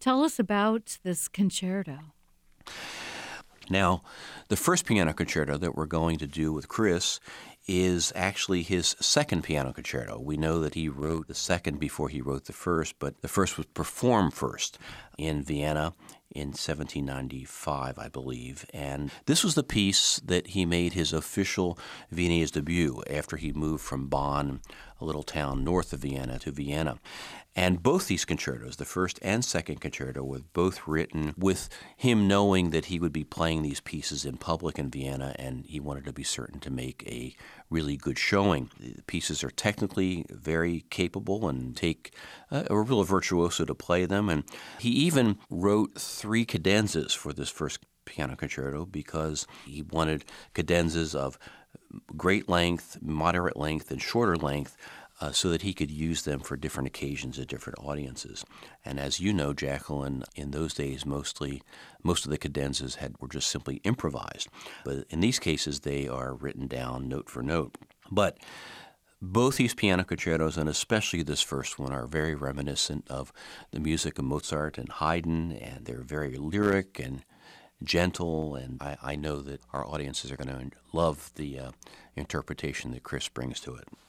Tell us about this concerto. Now, the first piano concerto that we're going to do with Chris is actually his second piano concerto. We know that he wrote the second before he wrote the first, but the first was performed first in Vienna in 1795, I believe. And this was the piece that he made his official Viennese debut after he moved from Bonn, a little town north of Vienna, to Vienna. And both these concertos, the first and second concerto, were both written with him knowing that he would be playing these pieces in public in Vienna, and he wanted to be certain to make a really good showing. The pieces are technically very capable and take a real virtuoso to play them. And he even wrote 3 cadenzas for this first piano concerto because he wanted cadenzas of great length, moderate length, and shorter length, so that he could use them for different occasions at different audiences. And as you know, Jacqueline, in those days, most of the cadenzas were just simply improvised. But in these cases, they are written down note for note. But both these piano concertos, and especially this first one, are very reminiscent of the music of Mozart and Haydn, and they're very lyric and gentle, and I know that our audiences are going to love the interpretation that Chris brings to it.